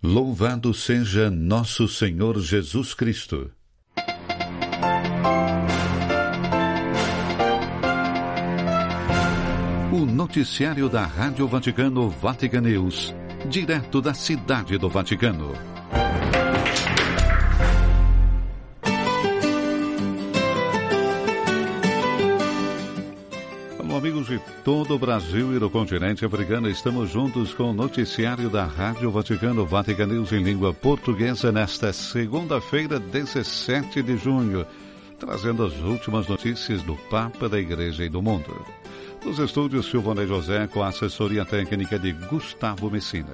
Louvado seja nosso Senhor Jesus Cristo. O noticiário da Rádio Vaticano, Vatican News, direto da Cidade do Vaticano. Amigos de todo o Brasil e do continente africano, estamos juntos com o noticiário da Rádio Vaticano, Vatican News em língua portuguesa, nesta segunda-feira, 17 de junho, trazendo as últimas notícias do Papa, da Igreja e do mundo. Nos estúdios, Silvonei José, com a assessoria técnica de Gustavo Messina.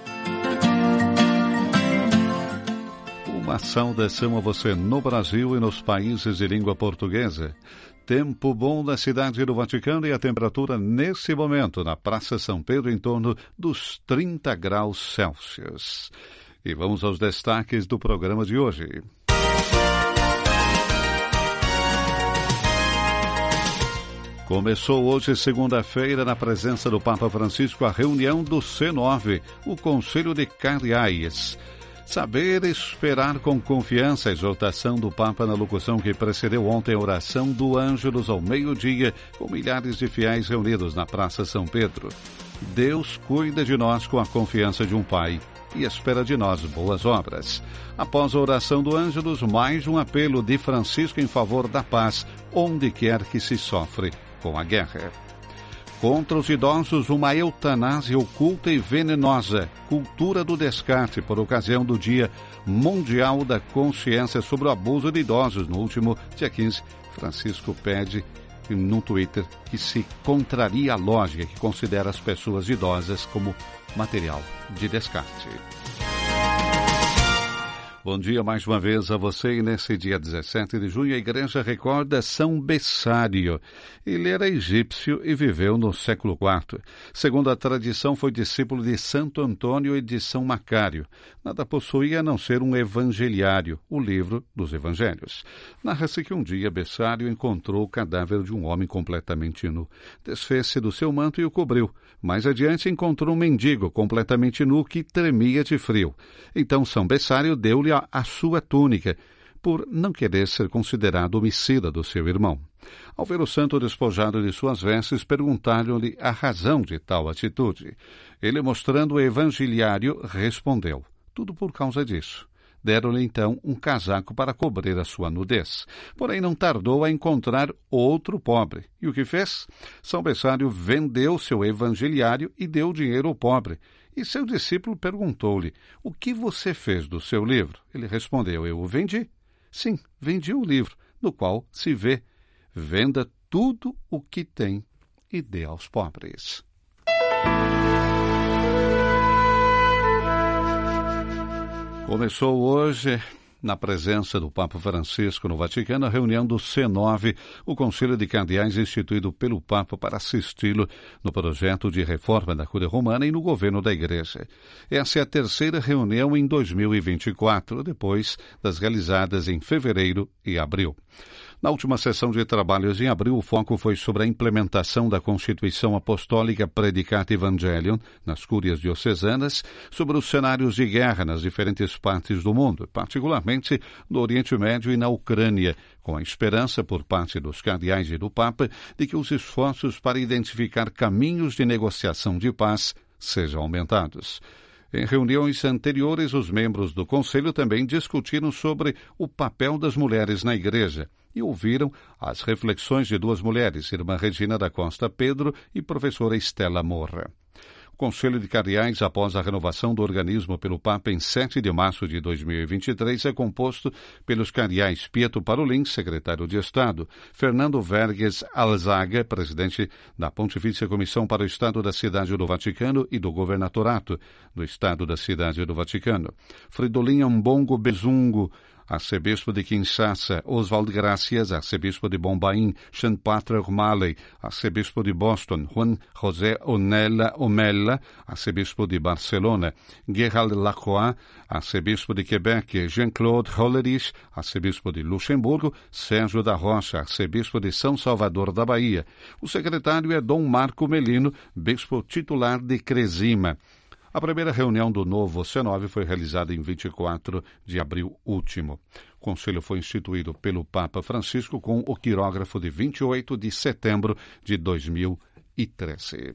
Uma saudação a você no Brasil e nos países de língua portuguesa. Tempo bom na cidade do Vaticano e a temperatura nesse momento na Praça São Pedro em torno dos 30 graus Celsius. E vamos aos destaques do programa de hoje. Começou hoje, segunda-feira, na presença do Papa Francisco, a reunião do C9, o Conselho de Cardeais. Saber esperar com confiança, a exortação do Papa na locução que precedeu ontem a oração do Ângelus ao meio-dia, com milhares de fiéis reunidos na Praça São Pedro. Deus cuida de nós com a confiança de um Pai e espera de nós boas obras. Após a oração do Ângelus, mais um apelo de Francisco em favor da paz, onde quer que se sofre com a guerra. Contra os idosos, uma eutanásia oculta e venenosa, cultura do descarte, por ocasião do Dia Mundial da Consciência sobre o Abuso de Idosos. No último dia 15, Francisco pede num Twitter que se contraria a lógica que considera as pessoas idosas como material de descarte. Bom dia mais uma vez a você, e nesse dia 17 de junho a Igreja recorda São Bessário. Ele era egípcio e viveu no século IV. Segundo a tradição, foi discípulo de Santo Antônio e de São Macário. Nada possuía a não ser um evangeliário, o livro dos evangelhos. Narra-se que um dia Bessário encontrou o cadáver de um homem completamente nu. Desfez-se do seu manto e o cobriu. Mais adiante encontrou um mendigo completamente nu que tremia de frio. Então São Bessário deu-lhe a sua túnica, por não querer ser considerado homicida do seu irmão. Ao ver o santo despojado de suas vestes, perguntaram-lhe a razão de tal atitude. Ele, mostrando o evangeliário, respondeu: tudo por causa disso. Deram-lhe então um casaco para cobrir a sua nudez. Porém, não tardou a encontrar outro pobre. E o que fez? São Bessário vendeu seu evangeliário e deu dinheiro ao pobre. E seu discípulo perguntou-lhe: o que você fez do seu livro? Ele respondeu: eu o vendi. Sim, vendi o livro, no qual se vê: venda tudo o que tem e dê aos pobres. Começou hoje, na presença do Papa Francisco no Vaticano, a reunião do C9, o Conselho de Cardeais instituído pelo Papa para assisti-lo no projeto de reforma da Cúria Romana e no governo da Igreja. Essa é a terceira reunião em 2024, depois das realizadas em fevereiro e abril. Na última sessão de trabalhos em abril, o foco foi sobre a implementação da Constituição Apostólica Praedicate Evangelium nas cúrias diocesanas, sobre os cenários de guerra nas diferentes partes do mundo, particularmente no Oriente Médio e na Ucrânia, com a esperança por parte dos cardeais e do Papa de que os esforços para identificar caminhos de negociação de paz sejam aumentados. Em reuniões anteriores, os membros do Conselho também discutiram sobre o papel das mulheres na Igreja e ouviram as reflexões de duas mulheres, irmã Regina da Costa Pedro e professora Estela Morra. O Conselho de Cardeais, após a renovação do organismo pelo Papa em 7 de março de 2023, é composto pelos cardeais Pietro Parolin, secretário de Estado, Fernando Verges Alzaga, presidente da Pontifícia Comissão para o Estado da Cidade do Vaticano e do Governatorato do Estado da Cidade do Vaticano, Fridolin Ambongo Bezungo, arcebispo de Kinshasa, Oswald Gracias, arcebispo de Bombaim, Sean Patrick O'Malley, arcebispo de Boston, Juan José Omella, arcebispo de Barcelona, Gerald Lacroix, arcebispo de Quebec, Jean-Claude Hollerich, arcebispo de Luxemburgo, Sérgio da Rocha, arcebispo de São Salvador da Bahia. O secretário é Dom Marco Melino, bispo titular de Cresima. A primeira reunião do novo C9 foi realizada em 24 de abril último. O conselho foi instituído pelo Papa Francisco com o quirógrafo de 28 de setembro de 2013.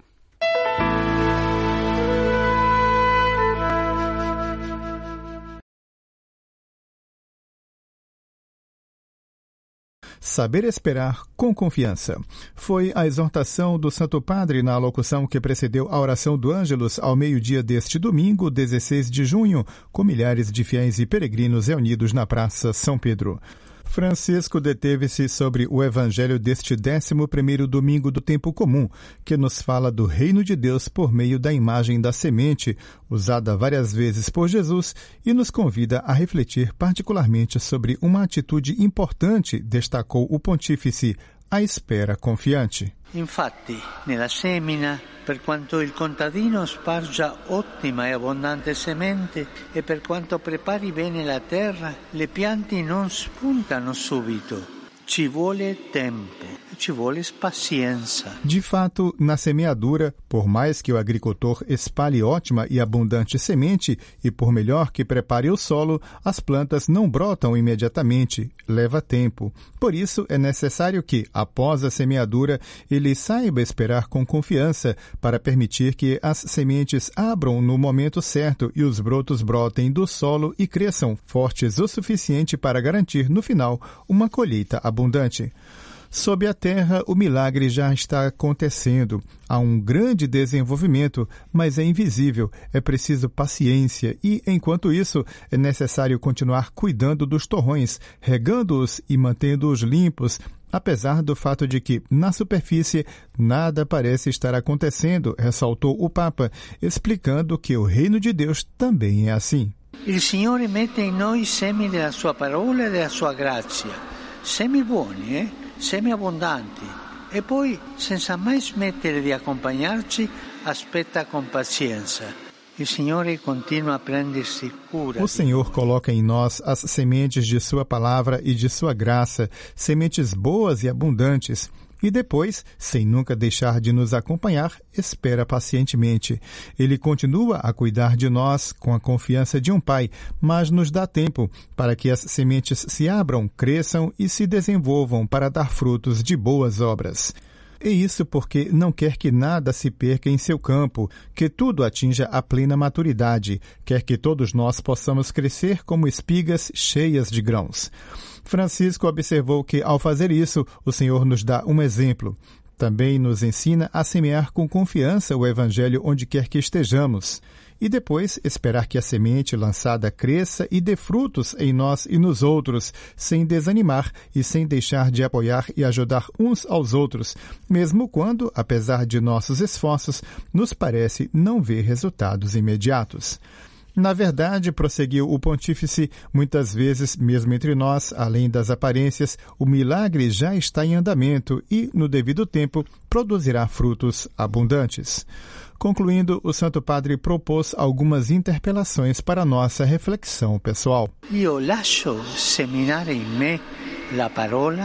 Saber esperar com confiança. Foi a exortação do Santo Padre na alocução que precedeu a oração do Ângelus ao meio-dia deste domingo, 16 de junho, com milhares de fiéis e peregrinos reunidos na Praça São Pedro. Francisco deteve-se sobre o evangelho deste 11º domingo do tempo comum, que nos fala do reino de Deus por meio da imagem da semente, usada várias vezes por Jesus, e nos convida a refletir particularmente sobre uma atitude importante, destacou o pontífice, a espera confiante. Infatti, nella semina, per quanto il contadino spargia ottima e abbondante semente e per quanto prepari bene la terra, le piante non spuntano subito. Ci vuole tempo, ci vuole paciência. De fato, na semeadura, por mais que o agricultor espalhe ótima e abundante semente e por melhor que prepare o solo, as plantas não brotam imediatamente, leva tempo. Por isso, é necessário que, após a semeadura, ele saiba esperar com confiança para permitir que as sementes abram no momento certo e os brotos brotem do solo e cresçam fortes o suficiente para garantir, no final, uma colheita abundante. Sob a terra, o milagre já está acontecendo. Há um grande desenvolvimento, mas é invisível. É preciso paciência e, enquanto isso, é necessário continuar cuidando dos torrões, regando-os e mantendo-os limpos, apesar do fato de que, na superfície, nada parece estar acontecendo, ressaltou o Papa, explicando que o reino de Deus também é assim. Il Signore mette in noi semi della sua parola e della sua grazia. Semi buoni, semi abbondanti, e poi, senza mai smettere di accompagnarci, aspetta con pazienza. Il Signore continua a prendersi cura. O Senhor coloca em nós as sementes de sua palavra e de sua graça, sementes boas e abundantes. E depois, sem nunca deixar de nos acompanhar, espera pacientemente. Ele continua a cuidar de nós com a confiança de um pai, mas nos dá tempo para que as sementes se abram, cresçam e se desenvolvam para dar frutos de boas obras. E isso porque não quer que nada se perca em seu campo, que tudo atinja a plena maturidade, quer que todos nós possamos crescer como espigas cheias de grãos. Francisco observou que, ao fazer isso, o Senhor nos dá um exemplo. Também nos ensina a semear com confiança o Evangelho onde quer que estejamos. E depois esperar que a semente lançada cresça e dê frutos em nós e nos outros, sem desanimar e sem deixar de apoiar e ajudar uns aos outros, mesmo quando, apesar de nossos esforços, nos parece não ver resultados imediatos. Na verdade, prosseguiu o pontífice, muitas vezes, mesmo entre nós, além das aparências, o milagre já está em andamento e, no devido tempo, produzirá frutos abundantes. Concluindo, o Santo Padre propôs algumas interpelações para nossa reflexão pessoal. Io lascio seminare in me la parola,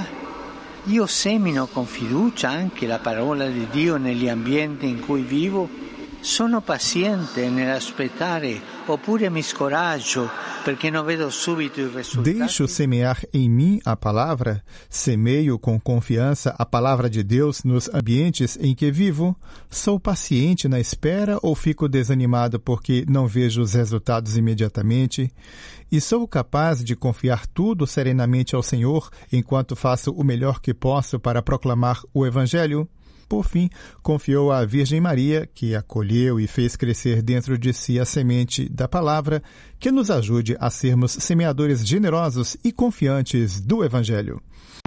io semino con fiducia anche la parola di Dio negli ambienti in cui vivo. Sono paziente nell'aspettare oppure mi scoraggio perché non vedo subito i risultati? Deixo semear em mim a palavra, semeio com confiança a palavra de Deus nos ambientes em que vivo. Sou paciente na espera ou fico desanimado porque não vejo os resultados imediatamente? E sou capaz de confiar tudo serenamente ao Senhor enquanto faço o melhor que posso para proclamar o Evangelho? Por fim, confiou à Virgem Maria, que acolheu e fez crescer dentro de si a semente da palavra, que nos ajude a sermos semeadores generosos e confiantes do Evangelho.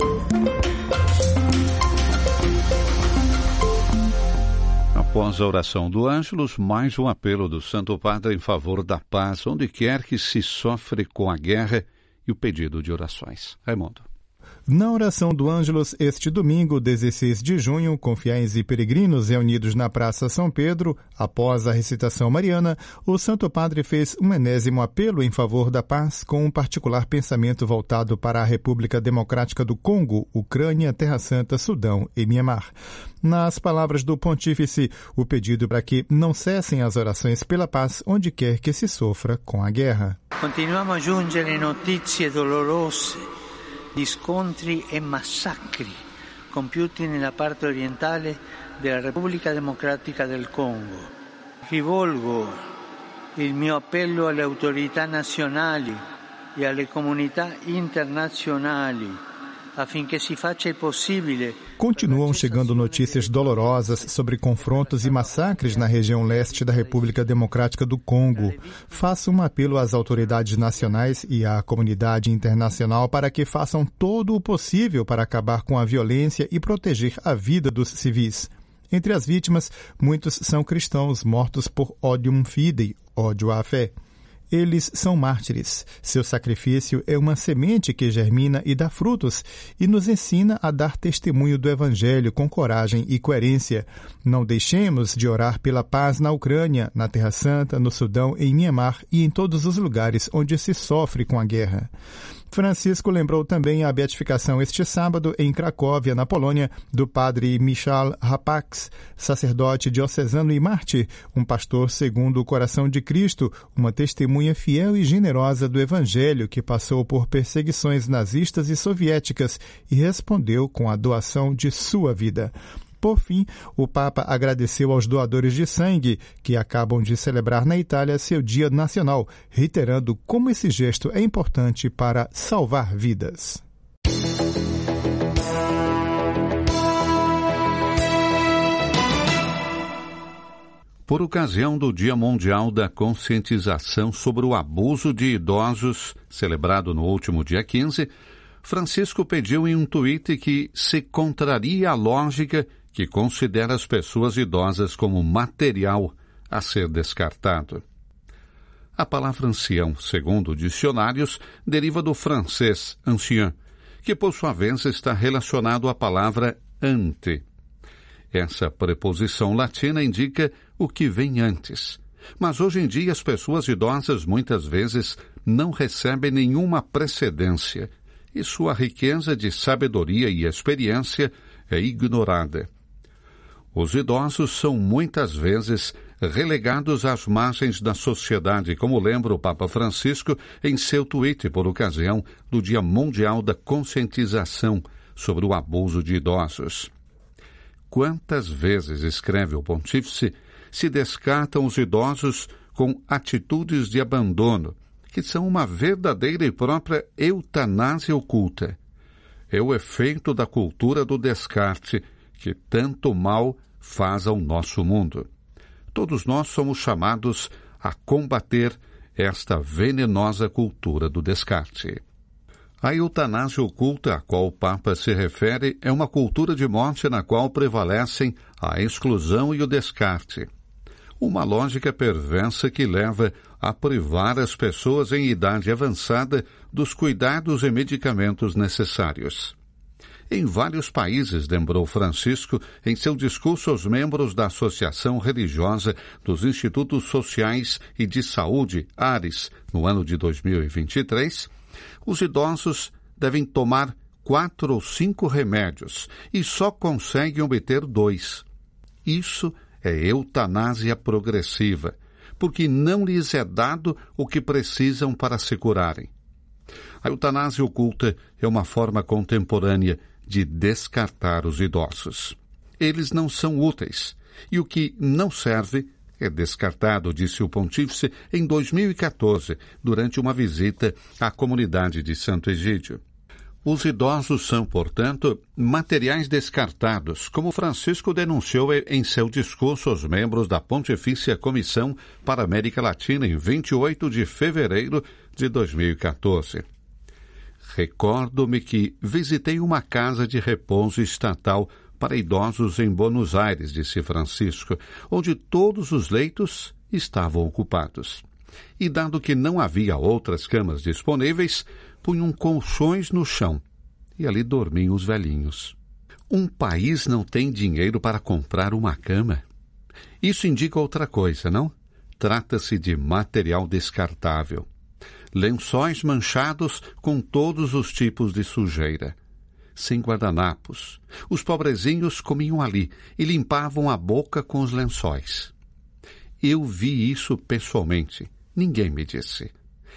Após a oração do Ângelus, mais um apelo do Santo Padre em favor da paz, onde quer que se sofre com a guerra, e o pedido de orações. Raimundo. Na oração do Ângelus, este domingo, 16 de junho, com fiéis e peregrinos reunidos na Praça São Pedro, após a recitação mariana, o Santo Padre fez um enésimo apelo em favor da paz, com um particular pensamento voltado para a República Democrática do Congo, Ucrânia, Terra Santa, Sudão e Mianmar. Nas palavras do pontífice, o pedido para que não cessem as orações pela paz onde quer que se sofra com a guerra. Continuiamo a giungere notizie dolorose di scontri e massacri compiuti nella parte orientale della Repubblica Democratica del Congo. Rivolgo il mio appello alle autorità nazionali e alle comunità internazionali affinché si faccia il possibile. Continuam chegando notícias dolorosas sobre confrontos e massacres na região leste da República Democrática do Congo. Faço um apelo às autoridades nacionais e à comunidade internacional para que façam todo o possível para acabar com a violência e proteger a vida dos civis. Entre as vítimas, muitos são cristãos mortos por odium fidei, ódio à fé. Eles são mártires. Seu sacrifício é uma semente que germina e dá frutos e nos ensina a dar testemunho do Evangelho com coragem e coerência. Não deixemos de orar pela paz na Ucrânia, na Terra Santa, no Sudão, em Mianmar e em todos os lugares onde se sofre com a guerra. Francisco lembrou também a beatificação este sábado em Cracóvia, na Polônia, do padre Michał Rapax, sacerdote diocesano e mártir, um pastor segundo o coração de Cristo, uma testemunha fiel e generosa do Evangelho que passou por perseguições nazistas e soviéticas e respondeu com a doação de sua vida. Por fim, o Papa agradeceu aos doadores de sangue que acabam de celebrar na Itália seu Dia Nacional, reiterando como esse gesto é importante para salvar vidas. Por ocasião do Dia Mundial da Conscientização sobre o Abuso de Idosos, celebrado no último dia 15, Francisco pediu em um tweet que se contraria a lógica que considera as pessoas idosas como material a ser descartado. A palavra ancião, segundo dicionários, deriva do francês ancien, que por sua vez está relacionado à palavra ante. Essa preposição latina indica o que vem antes. Mas hoje em dia as pessoas idosas muitas vezes não recebem nenhuma precedência e sua riqueza de sabedoria e experiência é ignorada. Os idosos são muitas vezes relegados às margens da sociedade, como lembra o Papa Francisco em seu tweet por ocasião do Dia Mundial da Conscientização sobre o Abuso de Idosos. Quantas vezes, escreve o pontífice, se descartam os idosos com atitudes de abandono, que são uma verdadeira e própria eutanásia oculta. É o efeito da cultura do descarte que tanto mal faz ao nosso mundo. Todos nós somos chamados a combater esta venenosa cultura do descarte. A eutanásia oculta a qual o Papa se refere é uma cultura de morte na qual prevalecem a exclusão e o descarte. Uma lógica perversa que leva a privar as pessoas em idade avançada dos cuidados e medicamentos necessários. Em vários países, lembrou Francisco em seu discurso aos membros da Associação Religiosa dos Institutos Sociais e de Saúde, ARES, no ano de 2023, os idosos devem tomar 4 ou 5 remédios e só conseguem obter 2. Isso é eutanásia progressiva, porque não lhes é dado o que precisam para se curarem. A eutanásia oculta é uma forma contemporânea de descartar os idosos. Eles não são úteis, e o que não serve é descartado, disse o pontífice em 2014, durante uma visita à comunidade de Santo Egídio. Os idosos são, portanto, materiais descartados, como Francisco denunciou em seu discurso aos membros da Pontifícia Comissão para a América Latina em 28 de fevereiro de 2014. Recordo-me que visitei uma casa de repouso estatal para idosos em Buenos Aires, disse Francisco, onde todos os leitos estavam ocupados. E dado que não havia outras camas disponíveis, punham colchões no chão e ali dormiam os velhinhos. Um país não tem dinheiro para comprar uma cama? Isso indica outra coisa, não? Trata-se de material descartável. Lençóis manchados com todos os tipos de sujeira. Sem guardanapos. Os pobrezinhos comiam ali e limpavam a boca com os lençóis. Eu vi isso pessoalmente. Ninguém me disse.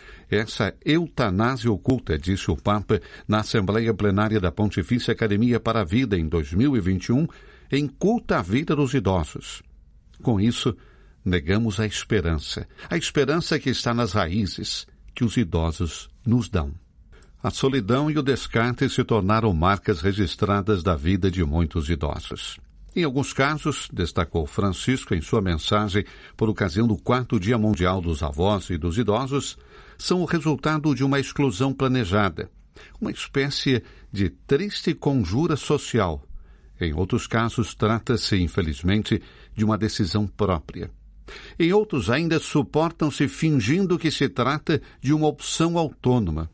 Essa eutanásia oculta, disse o Papa na Assembleia Plenária da Pontifícia Academia para a Vida em 2021, encurta a vida dos idosos. Com isso, negamos a esperança que está nas raízes que os idosos nos dão. A solidão e o descarte se tornaram marcas registradas da vida de muitos idosos. Em alguns casos, destacou Francisco em sua mensagem por ocasião do 4º Dia Mundial dos Avós e dos Idosos, são o resultado de uma exclusão planejada, uma espécie de triste conjura social. Em outros casos, trata-se, infelizmente, de uma decisão própria. Em outros ainda suportam-se fingindo que se trata de uma opção autônoma.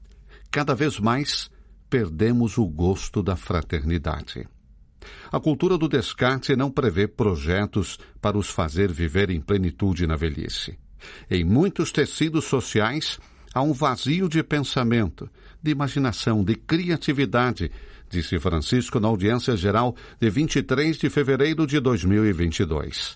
Cada vez mais perdemos o gosto da fraternidade. A cultura do descarte não prevê projetos para os fazer viver em plenitude na velhice. Em muitos tecidos sociais há um vazio de pensamento, de imaginação, de criatividade, disse Francisco na audiência geral de 23 de fevereiro de 2022.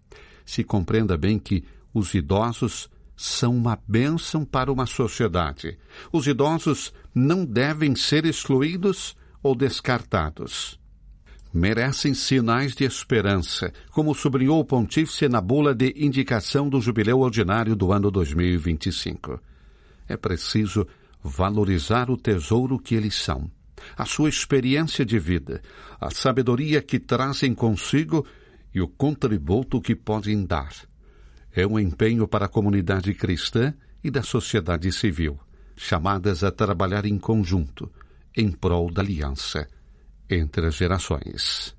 Se compreenda bem que os idosos são uma bênção para uma sociedade. Os idosos não devem ser excluídos ou descartados. Merecem sinais de esperança, como sublinhou o pontífice na bula de indicação do Jubileu Ordinário do ano 2025. É preciso valorizar o tesouro que eles são, a sua experiência de vida, a sabedoria que trazem consigo e o contributo que podem dar. É um empenho para a comunidade cristã e da sociedade civil, chamadas a trabalhar em conjunto, em prol da aliança entre as gerações.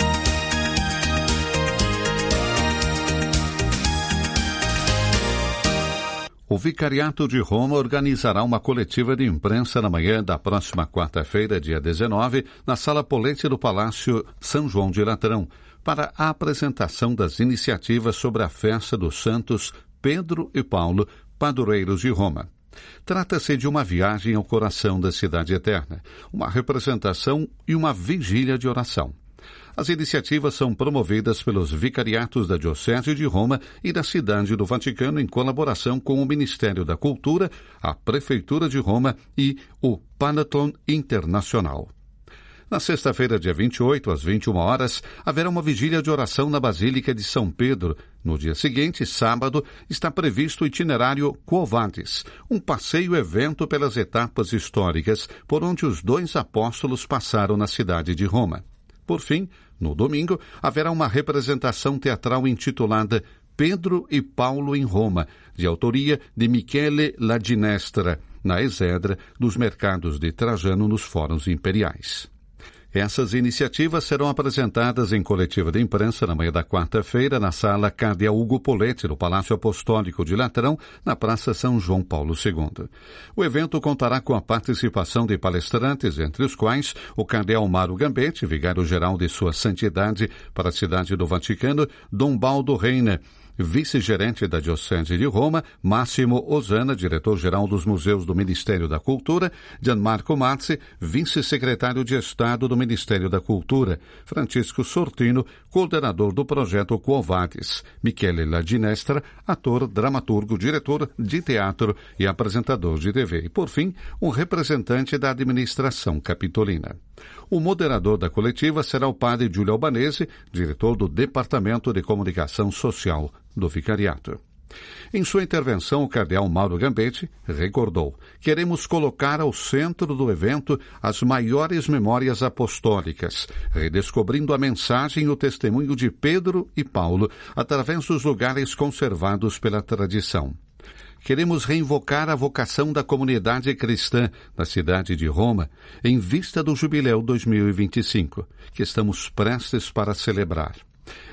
O Vicariato de Roma organizará uma coletiva de imprensa na manhã da próxima quarta-feira, dia 19, na Sala Polente do Palácio São João de Latrão, para a apresentação das iniciativas sobre a festa dos santos Pedro e Paulo, padroeiros de Roma. Trata-se de uma viagem ao coração da cidade eterna, uma representação e uma vigília de oração. As iniciativas são promovidas pelos vicariatos da Diocese de Roma e da Cidade do Vaticano em colaboração com o Ministério da Cultura, a Prefeitura de Roma e o Panathlon Internacional. Na sexta-feira, dia 28, às 21 horas, haverá uma vigília de oração na Basílica de São Pedro. No dia seguinte, sábado, está previsto o itinerário Quo Vadis, um passeio-evento pelas etapas históricas por onde os dois apóstolos passaram na cidade de Roma. Por fim, no domingo, haverá uma representação teatral intitulada Pedro e Paulo em Roma, de autoria de Michele Ladinestra, na Exedra dos Mercados de Trajano nos Fóruns Imperiais. Essas iniciativas serão apresentadas em coletiva de imprensa na manhã da quarta-feira na Sala Cardeal Ugo Poletti, do Palácio Apostólico de Latrão, na Praça São João Paulo II. O evento contará com a participação de palestrantes, entre os quais o Cardeal Mauro Gambetti, vigário-geral de Sua Santidade para a Cidade do Vaticano, Dom Baldo Reina, vice-gerente da Diocese de Roma, Máximo Osana, diretor-geral dos Museus do Ministério da Cultura, Gianmarco Mazzi, vice-secretário de Estado do Ministério da Cultura, Francisco Sortino, coordenador do projeto Quo Vadis, Michele Ladinestra, ator, dramaturgo, diretor de teatro e apresentador de TV, e, por fim, um representante da administração capitolina. O moderador da coletiva será o padre Giulio Albanese, diretor do Departamento de Comunicação Social do Vicariato. Em sua intervenção, o cardeal Mauro Gambetti recordou: queremos colocar ao centro do evento as maiores memórias apostólicas, redescobrindo a mensagem e o testemunho de Pedro e Paulo através dos lugares conservados pela tradição. Queremos reinvocar a vocação da comunidade cristã da cidade de Roma em vista do Jubileu 2025, que estamos prestes para celebrar.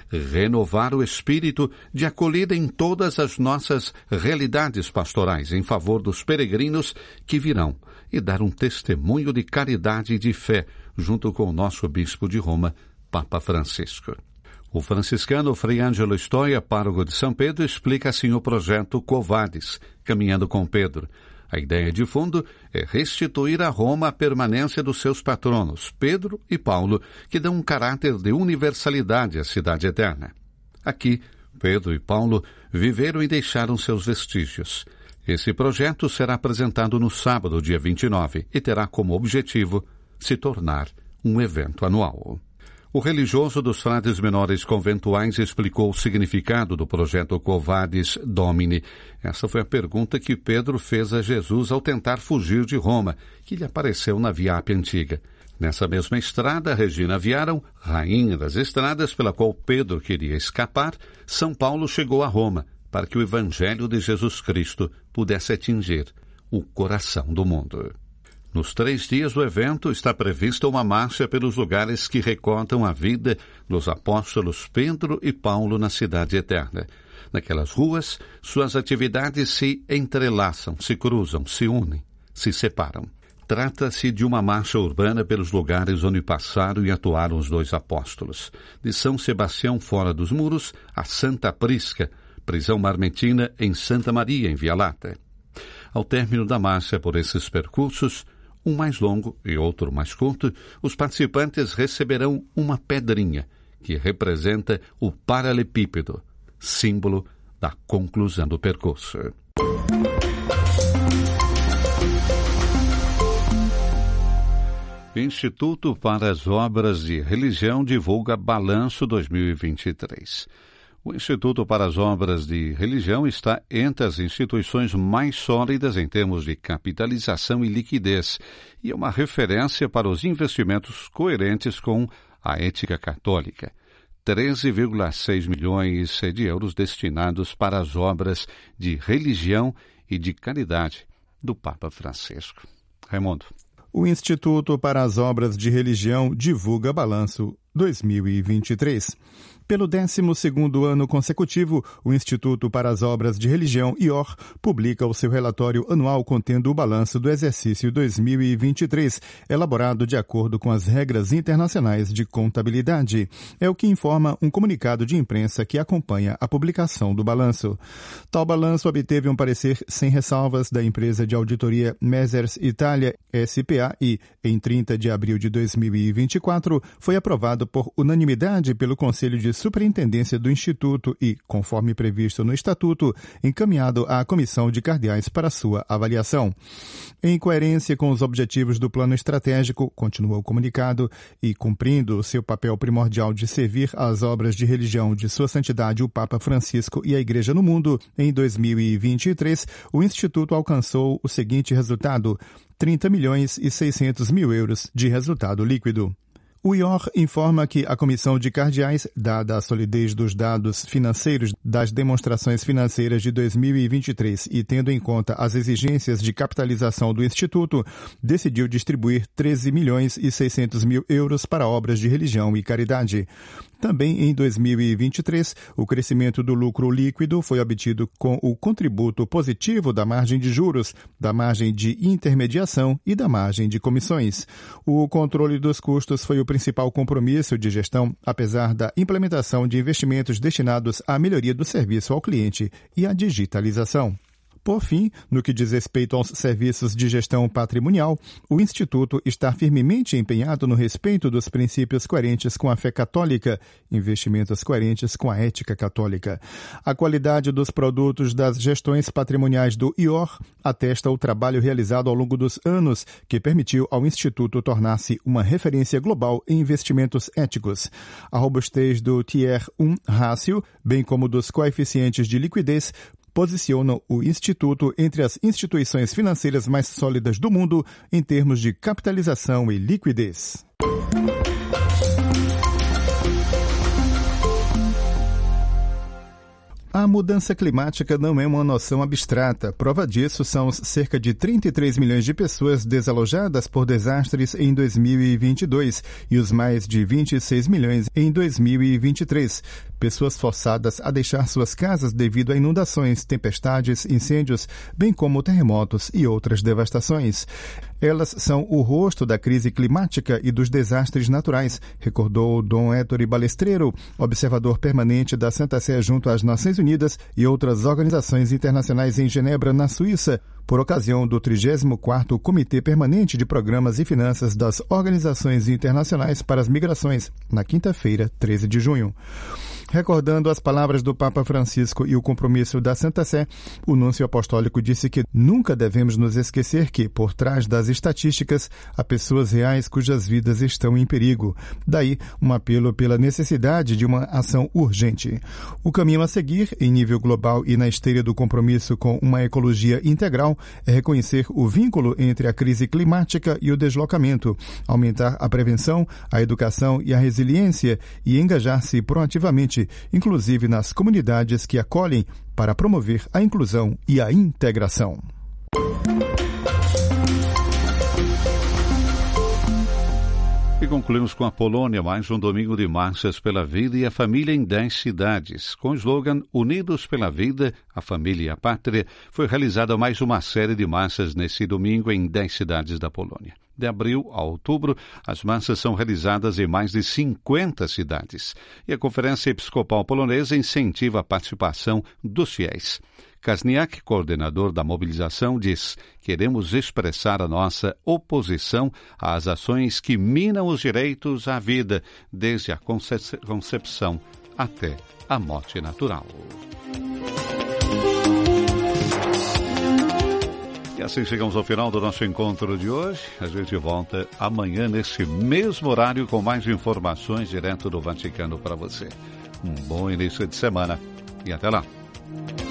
renovar o espírito de acolhida em todas as nossas realidades pastorais em favor dos peregrinos que virão e dar um testemunho de caridade e de fé junto com o nosso bispo de Roma, Papa Francisco. O franciscano Frei Ângelo Stoia, pároco de São Pedro, explica assim o projeto Quo Vadis, Caminhando com Pedro. A ideia de fundo é restituir a Roma a permanência dos seus patronos, Pedro e Paulo, que dão um caráter de universalidade à cidade eterna. Aqui, Pedro e Paulo viveram e deixaram seus vestígios. Esse projeto será apresentado no sábado, dia 29, e terá como objetivo se tornar um evento anual. O religioso dos frades menores conventuais explicou o significado do projeto Quo Vadis Domini. Essa foi a pergunta que Pedro fez a Jesus ao tentar fugir de Roma, que lhe apareceu na Via Ápia Antiga. Nessa mesma estrada, Regina Viaram, rainha das estradas pela qual Pedro queria escapar, São Paulo chegou a Roma para que o Evangelho de Jesus Cristo pudesse atingir o coração do mundo. Nos 3 dias do evento está prevista uma marcha pelos lugares que recontam a vida dos apóstolos Pedro e Paulo na Cidade Eterna. Naquelas ruas, suas atividades se entrelaçam, se cruzam, se unem, se separam. Trata-se de uma marcha urbana pelos lugares onde passaram e atuaram os 2 apóstolos. De São Sebastião fora dos muros a Santa Prisca, prisão marmentina em Santa Maria, em Via Lata. Ao término da marcha por esses percursos, um mais longo e outro mais curto, os participantes receberão uma pedrinha, que representa o paralelepípedo, símbolo da conclusão do percurso. Instituto para as Obras de Religião divulga Balanço 2023. O Instituto para as Obras de Religião está entre as instituições mais sólidas em termos de capitalização e liquidez e é uma referência para os investimentos coerentes com a ética católica. 13,6 milhões de euros destinados para as obras de religião e de caridade do Papa Francisco. Raimundo. O Instituto para as Obras de Religião divulga Balanço 2023. Pelo 12º ano consecutivo, o Instituto para as Obras de Religião, IOR, publica o seu relatório anual contendo o balanço do exercício 2023, elaborado de acordo com as regras internacionais de contabilidade. É o que informa um comunicado de imprensa que acompanha a publicação do balanço. Tal balanço obteve um parecer sem ressalvas da empresa de auditoria Messers Italia S.p.A. e, em 30 de abril de 2024, foi aprovado por unanimidade pelo Conselho de Superintendência do Instituto e, conforme previsto no Estatuto, encaminhado à Comissão de Cardeais para sua avaliação. Em coerência com os objetivos do plano estratégico, continua o comunicado, e cumprindo seu papel primordial de servir às obras de religião de Sua Santidade o Papa Francisco e a Igreja no mundo, em 2023, o Instituto alcançou o seguinte resultado: 30.600.000 euros de resultado líquido. O IOR informa que a Comissão de Cardeais, dada a solidez dos dados financeiros das demonstrações financeiras de 2023 e tendo em conta as exigências de capitalização do Instituto, decidiu distribuir 13.600.000 euros para obras de religião e caridade. Também em 2023, o crescimento do lucro líquido foi obtido com o contributo positivo da margem de juros, da margem de intermediação e da margem de comissões. O controle dos custos foi o principal compromisso de gestão, apesar da implementação de investimentos destinados à melhoria do serviço ao cliente e à digitalização. Por fim, no que diz respeito aos serviços de gestão patrimonial, o Instituto está firmemente empenhado no respeito dos princípios coerentes com a fé católica, investimentos coerentes com a ética católica. A qualidade dos produtos das gestões patrimoniais do IOR atesta o trabalho realizado ao longo dos anos, que permitiu ao Instituto tornar-se uma referência global em investimentos éticos. A robustez do Tier 1 Ratio, bem como dos coeficientes de liquidez, posicionam o Instituto entre as instituições financeiras mais sólidas do mundo em termos de capitalização e liquidez. A mudança climática não é uma noção abstrata. Prova disso são os cerca de 33 milhões de pessoas desalojadas por desastres em 2022 e os mais de 26 milhões em 2023. pessoas forçadas a deixar suas casas devido a inundações, tempestades, incêndios, bem como terremotos e outras devastações. Elas são o rosto da crise climática e dos desastres naturais, recordou Dom Ettore Balestrero, observador permanente da Santa Sé junto às Nações Unidas e outras organizações internacionais em Genebra, na Suíça, por ocasião do 34º Comitê Permanente de Programas e Finanças das Organizações Internacionais para as Migrações, na quinta-feira, 13 de junho. Recordando as palavras do Papa Francisco e o compromisso da Santa Sé, o núncio apostólico disse que nunca devemos nos esquecer que, por trás das estatísticas, há pessoas reais cujas vidas estão em perigo. Daí, um apelo pela necessidade de uma ação urgente. O caminho a seguir, em nível global e na esteira do compromisso com uma ecologia integral, é reconhecer o vínculo entre a crise climática e o deslocamento, aumentar a prevenção, a educação e a resiliência e engajar-se proativamente, inclusive nas comunidades que acolhem, para promover a inclusão e a integração. E concluímos com a Polônia, mais um domingo de marchas pela vida e a família em 10 cidades. Com o slogan Unidos pela Vida, a Família e a Pátria, foi realizada mais uma série de marchas nesse domingo em 10 cidades da Polônia. De abril a outubro, as marchas são realizadas em mais de 50 cidades. E a Conferência Episcopal Polonesa incentiva a participação dos fiéis. Kasniak, coordenador da mobilização, diz: queremos expressar a nossa oposição às ações que minam os direitos à vida, desde a concepção até a morte natural. E assim chegamos ao final do nosso encontro de hoje. A gente volta amanhã nesse mesmo horário com mais informações direto do Vaticano para você. Um bom início de semana e até lá.